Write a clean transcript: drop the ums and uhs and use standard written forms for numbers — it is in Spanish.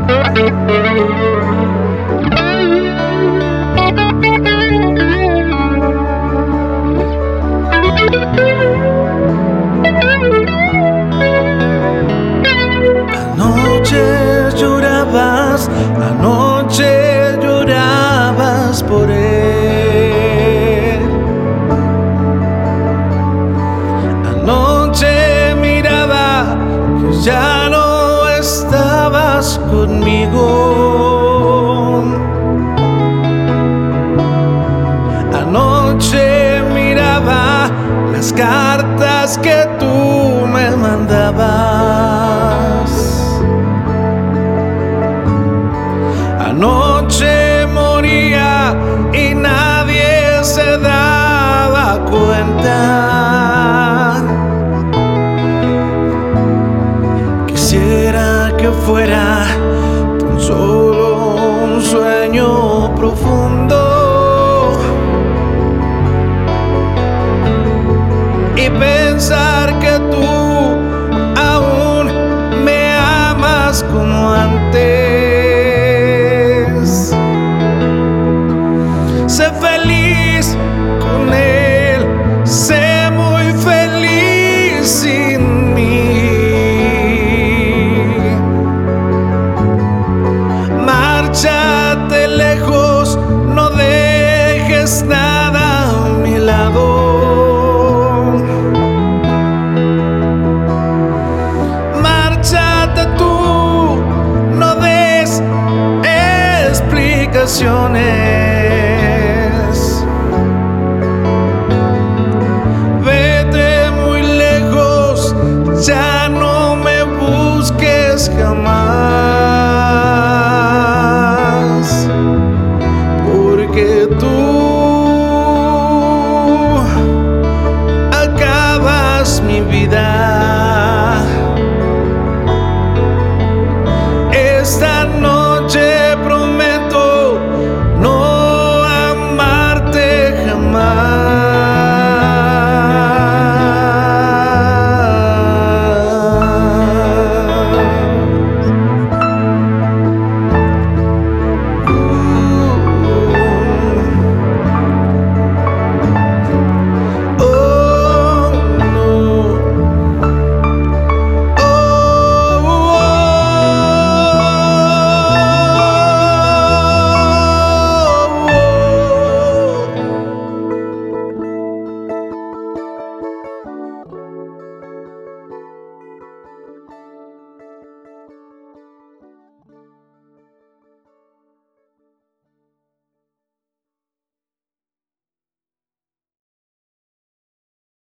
Anoche llorabas por él. Anoche miraba que ya no estabas conmigo. Anoche miraba las cartas que tú me mandabas. Anoche moría y nadie se daba cuenta. Quisiera que fuera tan solo un sueño profundo y pensar que tú aún me amas como antes. Sé feliz con él, sé muy feliz sin mí. Márchate lejos, no dejes nada a mi lado. Márchate tú, no des explicaciones. Ya no me busques jamás.